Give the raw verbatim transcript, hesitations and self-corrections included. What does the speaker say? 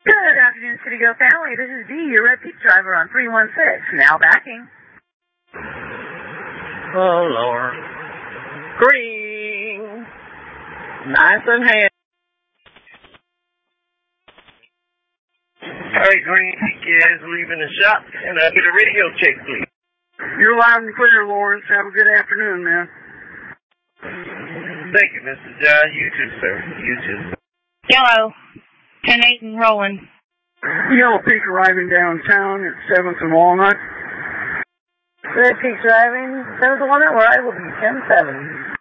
Good afternoon, City Go family. This is Dee, your Red Peak driver on three one six. Now backing. Oh, Lord. Green. Nice and hand. All right, Green is leaving the shop, and I'll get a radio check, please. You're loud and clear, Lawrence. Have a good afternoon, man. Thank you, Mister John. You too, sir. You too. Yellow. ten eight and rolling. Yellow Peak arriving downtown at seventh and Walnut. Red Peak driving, seventh and Walnut, where I will be ten seven.